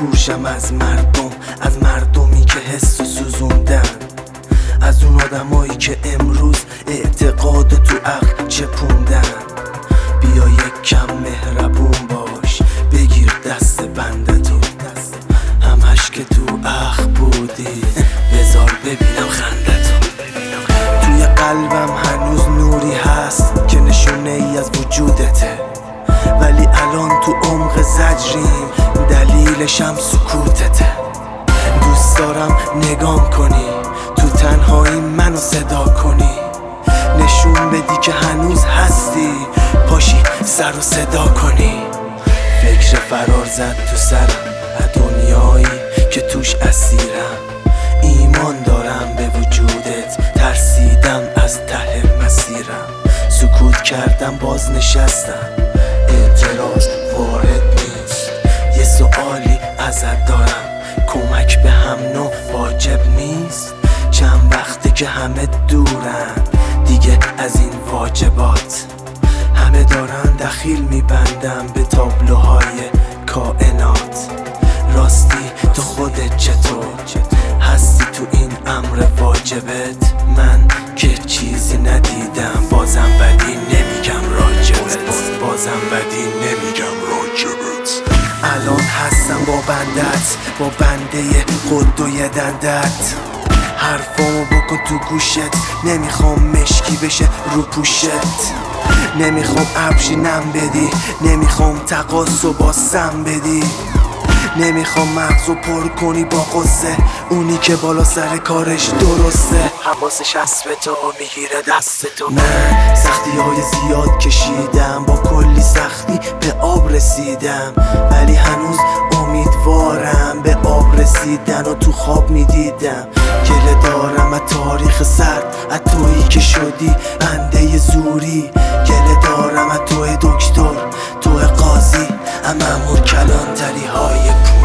دورشم از مردمی که حس و سوزوندن، از اون آدمایی که امروز اعتقاد تو عقل چپوندن. بیا یک کم مهربون باش، بگیر دست بندتو، همش که تو اخ بودی، بذار ببینم خندتو. توی قلبم هنوز نوری هست که نشونه ای از وجودته، ولی الان تو عمق زجریم، دلیلشم سکوتته. دوست دارم نگام کنی، تو تنهایی منو صدا کنی، نشون بدی که هنوز هستی، پاشی سر و صدا کنی. فکر فرار زد تو سرم، از دنیایی که توش اسیرم. ایمان دارم به وجودت، ترسیدم از ته مسیرم. سکوت کردم باز نشستم، اعتراض وارد نیست. یه سوالی ازت دارم، کمک به هم نوع واجب نیست؟ چند وقته که همه دورن دیگه از این واجبات، همه دارن دخیل میبندن به تابلوهای کائنات. راستی تو خودت چطور هستی تو این امر واجبت؟ من که چیزی ندیدم، بازم بدی نمیگم راجبت، بازم بدی نمیگم راجبت. الان هستم با بندت، با بنده قد و یه دندت. حرفامو بکن تو گوشت، نمیخوام مشکی بشه رو پوشت. نمیخوام ابشی نم بدی، نمیخوام تقاصو با سم بدی. نمیخوام مغزو پر کنی با قصه، اونی که بالا سر کارش درسته، حواسش هست به تو میگیره دست تو. من سختی های زیاد کشیدم، با کلی سختی به آب رسیدم، ولی هنوز امیدوارم به آب رسیدن و تو خواب میدیدم. گله دارم از تاریخ سرد، از تویی که شدی بنده زوری. گله دارم از توی دکتر، توی قاضی، مأمور کلانتری های